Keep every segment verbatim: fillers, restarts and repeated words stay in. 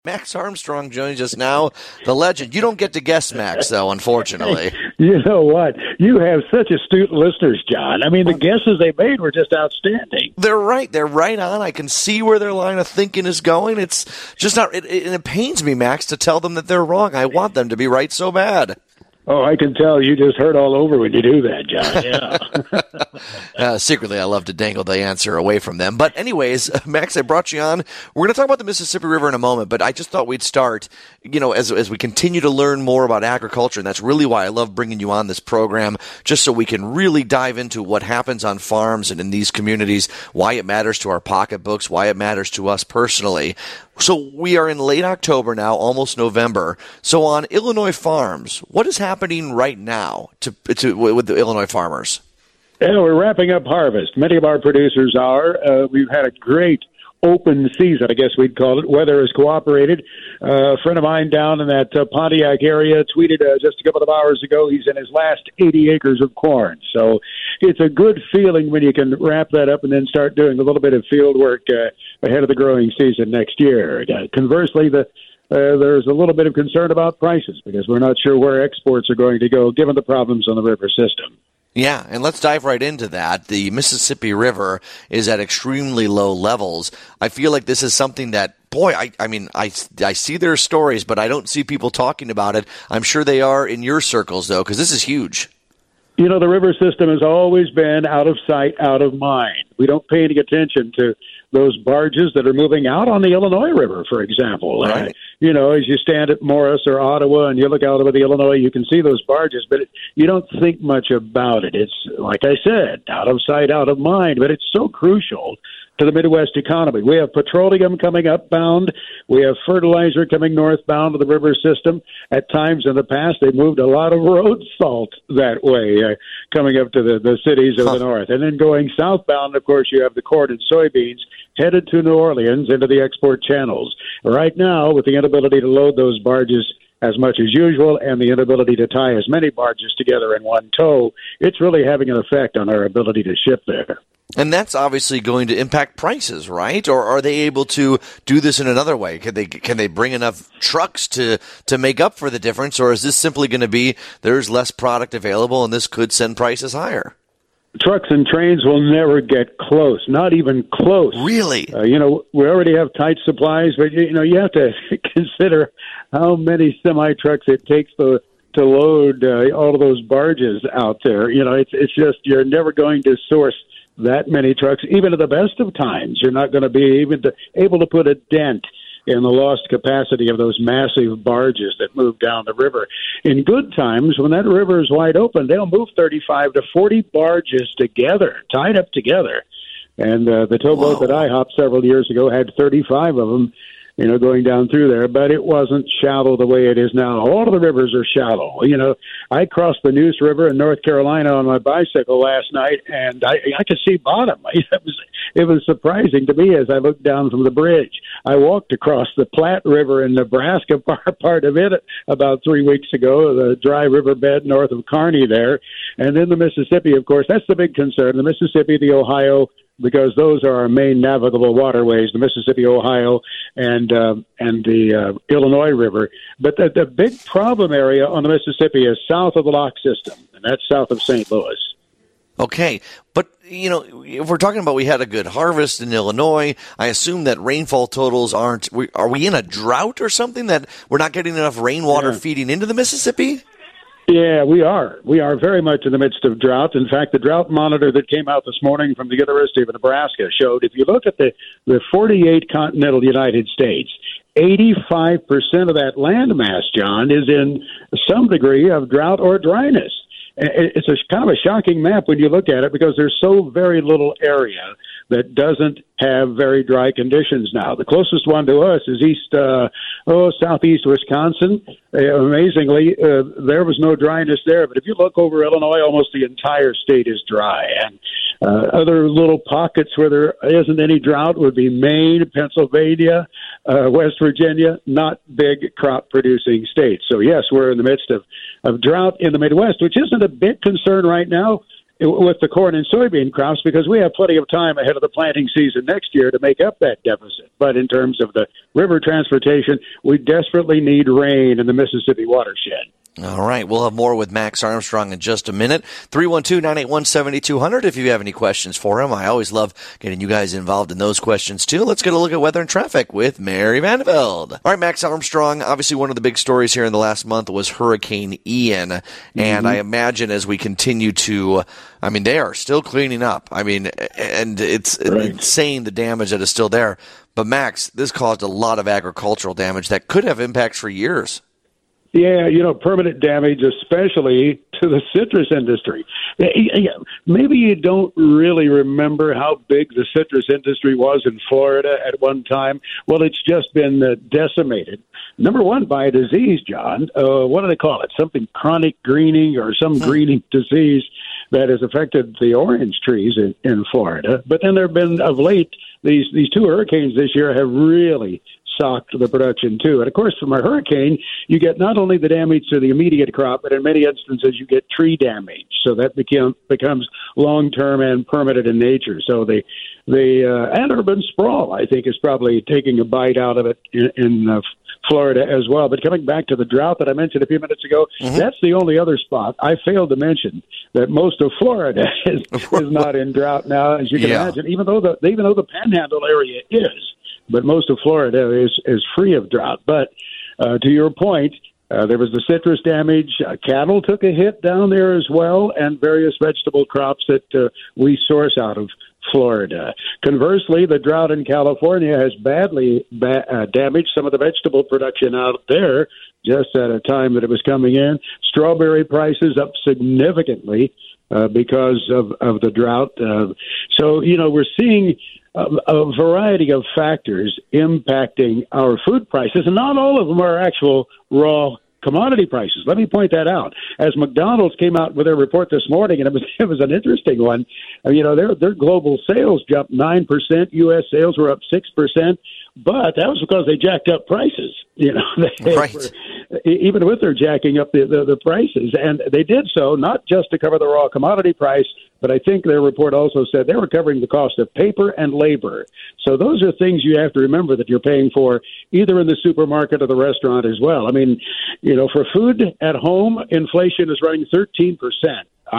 Max Armstrong joins us now, the legend. You don't get to guess Max, though, unfortunately. You know what? You have such astute listeners, John. I mean, the guesses they made were just outstanding. They're right. They're right on. I can see where their line of thinking is going. It's just not, it, it, it pains me, Max, to tell them that they're wrong. I want them to be right so bad. Oh, I can tell you just hurt all over when you do that, John. Yeah. uh, secretly, I love to dangle the answer away from them. But anyways, Max, I brought you on. We're going to talk about the Mississippi River in a moment, but I just thought we'd start, you know, as as we continue to learn more about agriculture, and that's really why I love bringing you on this program, just so we can really dive into what happens on farms and in these communities, why it matters to our pocketbooks, why it matters to us personally. So we are in late October now, almost November. So on Illinois farms, what is happening right now to, to with the Illinois farmers? Yeah, we're wrapping up harvest. Many of our producers are. Uh, we've had a great open season, I guess we'd call it. Weather has cooperated. Uh, a friend of mine down in that uh, Pontiac area tweeted uh, just a couple of hours ago he's in his last eighty acres of corn. So it's a good feeling when you can wrap that up and then start doing a little bit of field work uh, ahead of the growing season next year. Uh, conversely, the Uh, there's a little bit of concern about prices because we're not sure where exports are going to go given the problems on the river system. Yeah, and let's dive right into that. The Mississippi River is at extremely low levels. I feel like this is something that, boy, I, I mean, I, I see their stories, but I don't see people talking about it. I'm sure they are in your circles, though, because this is huge. You know, the river system has always been out of sight, out of mind. We don't pay any attention to those barges that are moving out on the Illinois River, for example. Right. Uh, you know, as you stand at Morris or Ottawa and you look out over the Illinois, you can see those barges, but it, you don't think much about it. It's, like I said, out of sight, out of mind, but it's so crucial to the Midwest economy. We have petroleum coming upbound. We have fertilizer coming northbound to the river system. At times in the past, they moved a lot of road salt that way, uh, coming up to the, the cities of huh. the north. And then going southbound, of course, you have the corn and soybeans headed to New Orleans into the export channels. Right now, with the inability to load those barges as much as usual and the inability to tie as many barges together in one tow, it's really having an effect on our ability to ship there. And that's obviously going to impact prices, right? Or are they able to do this in another way? Can they can they bring enough trucks to, to make up for the difference? Or is this simply going to be there's less product available and this could send prices higher? Trucks and trains will never get close, not even close. Really? Uh, you know, we already have tight supplies, but, you know, you have to consider how many semi-trucks it takes to, to load uh, all of those barges out there. You know, it's it's just you're never going to source that many trucks. Even at the best of times, you're not going to be even to, able to put a dent in the lost capacity of those massive barges that move down the river. In good times, when that river is wide open, they'll move thirty-five to forty barges together, tied up together. And uh, the towboat that I hopped several years ago had thirty-five of them, you know, going down through there, but it wasn't shallow the way it is now. All of the rivers are shallow. You know, I crossed the Neuse River in North Carolina on my bicycle last night, and I, I could see bottom. It was, it was surprising to me as I looked down from the bridge. I walked across the Platte River in Nebraska, part of it, about three weeks ago, the dry riverbed north of Kearney there, and then the Mississippi, of course. That's the big concern, the Mississippi, the Ohio, because those are our main navigable waterways, the Mississippi, Ohio, and uh, and the uh, Illinois River. But the, the big problem area on the Mississippi is south of the lock system, and that's south of Saint Louis. Okay, but, you know, if we're talking about we had a good harvest in Illinois, I assume that rainfall totals aren't – are we in a drought or something that we're not getting enough rainwater yeah. feeding into the Mississippi? Yeah, we are. We are very much in the midst of drought. In fact, the drought monitor that came out this morning from the University of Nebraska showed if you look at the, the forty-eight continental United States, eighty-five percent of that landmass, John, is in some degree of drought or dryness. It's a kind of a shocking map when you look at it because there's so very little area that doesn't have very dry conditions now. The closest one to us is east, uh, oh, southeast Wisconsin. Uh, amazingly, uh, there was no dryness there. But if you look over Illinois, almost the entire state is dry. And uh, other little pockets where there isn't any drought would be Maine, Pennsylvania, uh, West Virginia, not big crop-producing states. So, yes, we're in the midst of, of drought in the Midwest, which isn't a big concern right now. with the corn and soybean crops because we have plenty of time ahead of the planting season next year to make up that deficit. But in terms of the river transportation, we desperately need rain in the Mississippi watershed. All right. We'll have more with Max Armstrong in just a minute. three one two, nine eight one, seven two zero zero if you have any questions for him. I always love getting you guys involved in those questions, too. Let's get a look at weather and traffic with Mary Vanderveld. All right, Max Armstrong, obviously one of the big stories here in the last month was Hurricane Ian. Mm-hmm. And I imagine as we continue to, I mean, they are still cleaning up. I mean, and it's right. insane the damage that is still there. But, Max, this caused a lot of agricultural damage that could have impacts for years. Yeah, you know, permanent damage, especially to the citrus industry. Maybe you don't really remember how big the citrus industry was in Florida at one time. Well, it's just been uh, decimated. Number one, by a disease, John. Uh, what do they call it? Something chronic greening or some greening disease that has affected the orange trees in, in Florida. But then there have been, of late, these, these two hurricanes this year have really socked the production too. And of course, from a hurricane, you get not only the damage to the immediate crop, but in many instances you get tree damage. So that became, becomes long-term and permanent in nature. So the the uh, and urban sprawl, I think, is probably taking a bite out of it in, in uh, Florida as well. But coming back to the drought that I mentioned a few minutes ago, mm-hmm. that's the only other spot. I failed to mention that most of Florida is, is not in drought now, as you can yeah. imagine, even though the even though the Panhandle area is. But most of Florida is, is free of drought. But uh, to your point, uh, there was the citrus damage. Uh, cattle took a hit down there as well, and various vegetable crops that uh, we source out of Florida. Conversely, the drought in California has badly ba- uh, damaged some of the vegetable production out there just at a time that it was coming in. Strawberry prices up significantly uh, because of, of the drought. Uh, so, you know, we're seeing A, a variety of factors impacting our food prices, and not all of them are actual raw commodity prices. Let me point that out. As McDonald's came out with their report this morning, and it was it was an interesting one. You know, their their global sales jumped nine percent. U S sales were up six percent, but that was because they jacked up prices. You know, they right. were, even with their jacking up the, the the prices, and they did so not just to cover the raw commodity price, but I think their report also said they were covering the cost of paper and labor. So those are things you have to remember that you're paying for either in the supermarket or the restaurant as well. I mean, you know, for food at home, inflation is running thirteen percent. I,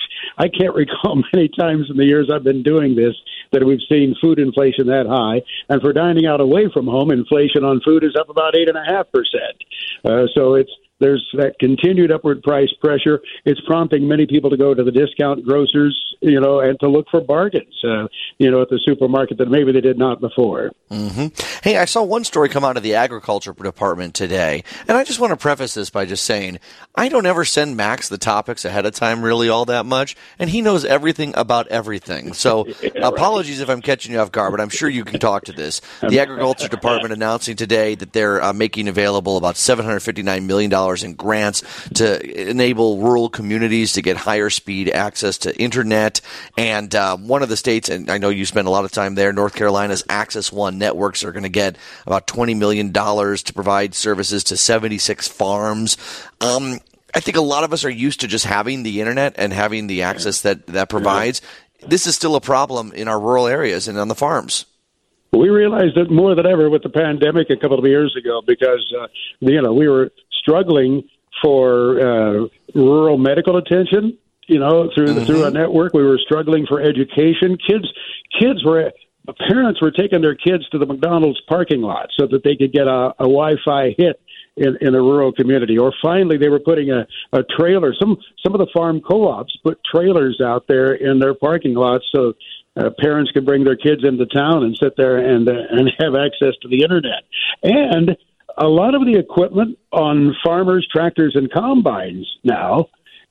I can't recall many times in the years I've been doing this that we've seen food inflation that high. And for dining out away from home, inflation on food is up about eight point five percent. Uh, so it's there's that continued upward price pressure. It's prompting many people to go to the discount grocers, you know, and to look for bargains, uh, you know, at the supermarket that maybe they did not before. Mm-hmm. Hey, I saw one story come out of the agriculture department today, and I just want to preface this by just saying I don't ever send Max the topics ahead of time really all that much, and he knows everything about everything. So yeah, apologies right. if I'm catching you off guard, but I'm sure you can talk to this. The agriculture department announcing today that they're uh, making available about seven hundred fifty-nine million dollars in grants to enable rural communities to get higher speed access to internet. And uh, one of the states, and I know you spend a lot of time there, North Carolina's Access One networks are going to get about twenty million dollars to provide services to seventy-six farms. Um, I think a lot of us are used to just having the internet and having the access that that provides. This is still a problem in our rural areas and on the farms. We realized it more than ever with the pandemic a couple of years ago because, uh, you know, we were struggling for uh, rural medical attention, you know, through the, mm-hmm. through our network. We were struggling for education. Kids, kids were, parents were taking their kids to the McDonald's parking lot so that they could get a, a Wi-Fi hit in, in a rural community. Or finally, they were putting a, a trailer. Some some of the farm co-ops put trailers out there in their parking lots so uh, parents could bring their kids into town and sit there and uh, and have access to the internet. And a lot of the equipment on farmers, tractors, and combines now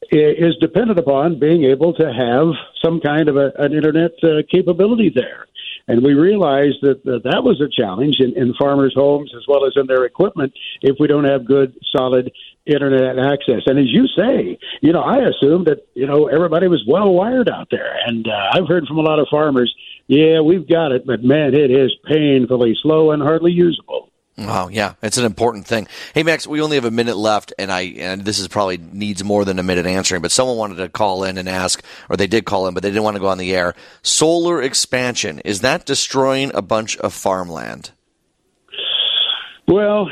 is dependent upon being able to have some kind of a, an internet uh, capability there. And we realized that that, that was a challenge in, in farmers' homes as well as in their equipment if we don't have good, solid internet access. And as you say, you know, I assumed that, you know, everybody was well wired out there. And uh, I've heard from a lot of farmers, yeah, we've got it, but man, it is painfully slow and hardly usable. Wow, yeah, it's an important thing. Hey, Max, we only have a minute left, and I and this is probably needs more than a minute answering, but someone wanted to call in and ask, or they did call in, but they didn't want to go on the air. Solar expansion, is that destroying a bunch of farmland? Well,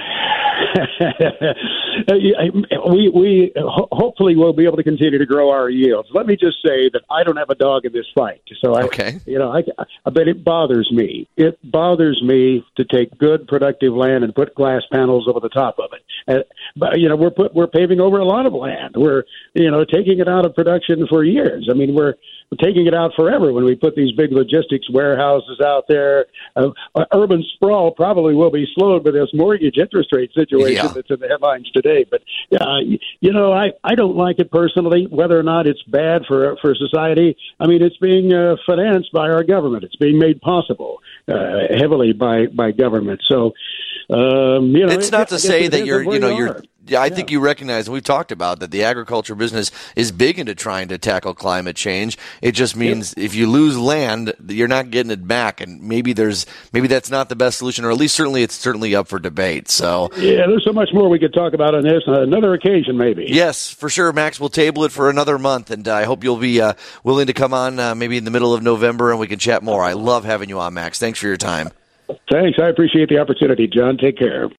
we we hopefully will be able to continue to grow our yields. Let me just say that I don't have a dog in this fight, so I, okay. you know, I, I bet it bothers me. It bothers me to take good, productive land and put glass panels over the top of it. Uh, but you know, we're put, we're paving over a lot of land. We're you know taking it out of production for years. I mean, we're We're taking it out forever when we put these big logistics warehouses out there. Uh, urban sprawl probably will be slowed by this mortgage interest rate situation yeah. that's in the headlines today. But, uh, you know, I, I don't like it personally, whether or not it's bad for for society. I mean, it's being uh, financed by our government. It's being made possible uh, heavily by, by government. So, um, you know, it's not to say that you're, you know, you you're. are. Yeah, I Yeah. think you recognize, and we've talked about that the agriculture business is big into trying to tackle climate change. It just means yep. if you lose land, you're not getting it back, and maybe there's maybe that's not the best solution, or at least certainly it's certainly up for debate. So yeah, there's so much more we could talk about on this on another occasion, maybe. Yes, for sure, Max. We'll table it for another month, and uh, I hope you'll be uh, willing to come on uh, maybe in the middle of November, and we can chat more. I love having you on, Max. Thanks for your time. Thanks. I appreciate the opportunity, John. Take care.